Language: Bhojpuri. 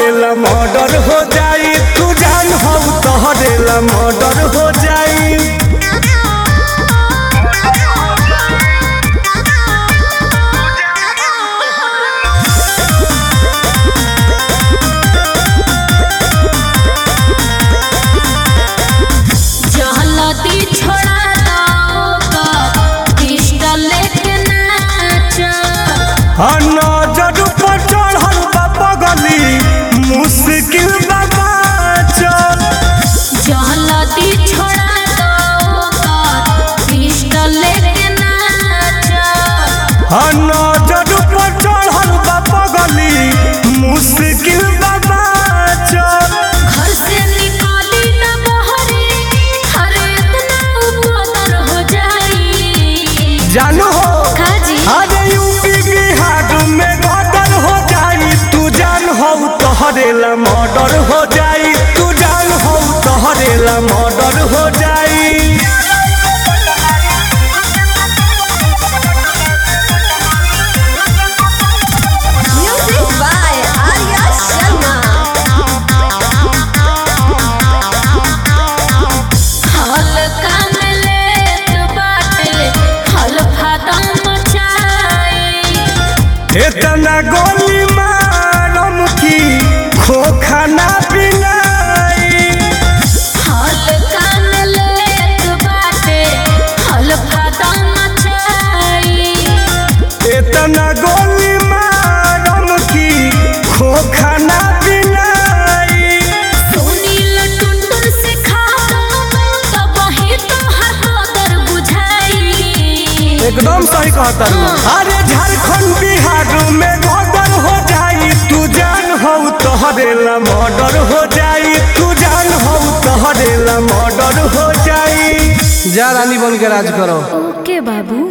तोहरेला मर्डर हो जाई, तू जान हो तोहरेला मर्डर हो जाई। नजर पर चढ़ल बा पगली मुश्किल बाबा चल जहलती छोड़ा दो पिस्टल लेके नाच। नजर पर चढ़ल बा पगली मुश्किल बाबा चल घर से निकाली न बहरे हर इतना उपदर हो जाई। जानू हो काजी अरे यूपी बिहार में मर्डर हो जाई, तू जान हो तोहरेला मर्डर हो जाई, तू जान हो तोहरेला मर्डर हो जाई। Music by Arya Sharma. हल्का में लेत बाटे हल्फा दम मचाई। इतना गोली मारम की खोखा ना पिलाई। हल्का में लेत बाटे हल्फा दम मचाई। इतना गोली मारम की खोखा ना पिलाई। सुनील टुनटुन से खाओ तब ही तो हर कदर बुझाई। एकदम सही कहता हूँ। अरे झारखंड बिहार में मर्डर हो जाई, तू जान हो तोहरेला मर्डर हो जाई, तू जान हो तोहरेला मर्डर हो जाई। जा रानी बन के राज करो। ओके बाबू।